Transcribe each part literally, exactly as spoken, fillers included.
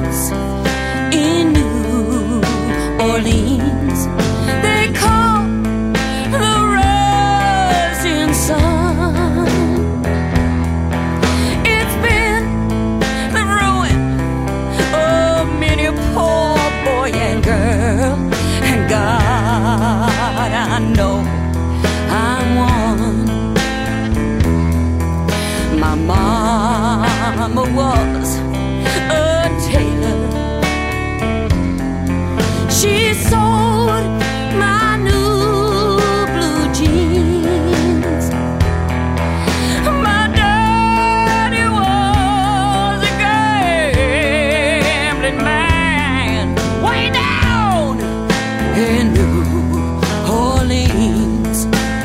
was in New Orleans. They call the rising sun. It's been the ruin of many a poor boy and girl. And God, I know I'm one. My mama was a tailor. She sewed my new blue jeans. My daddy was a gambling man way down in New Orleans.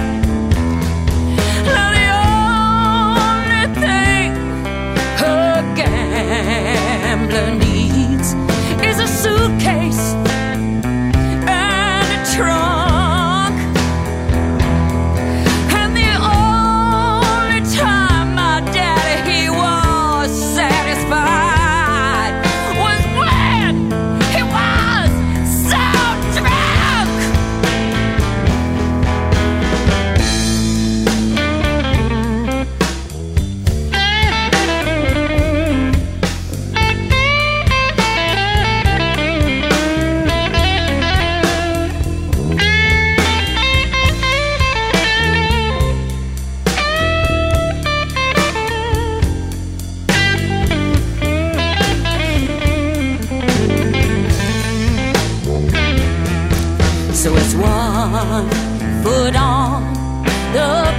Now the only thing a gambler needs is a suitcase and a trunk. And the only time my daddy he was satisfied was when he was so drunk. So it's one foot on the